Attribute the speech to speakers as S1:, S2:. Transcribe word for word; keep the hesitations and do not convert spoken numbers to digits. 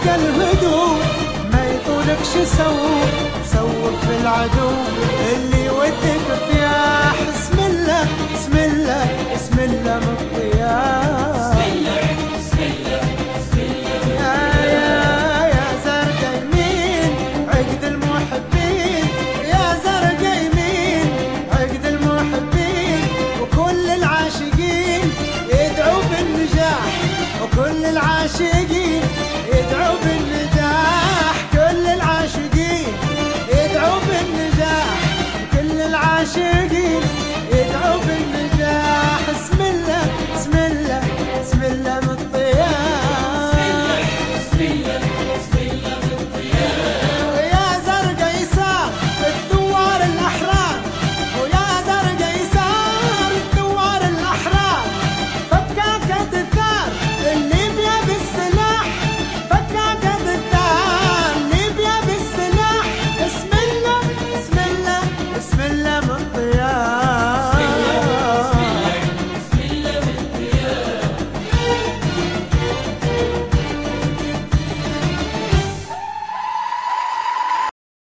S1: الهدوء ما يطولكش سوق سوق في العدو اللي يودك الضياح. اسم الله اسم الله اسم الله مطياح.
S2: بسم الله بسم الله
S1: يا يا يا زرقا يمين عقد المحبين، يا زرقا يمين عقد المحبين، وكل العاشقين يدعوا بالنجاح، وكل العاشقين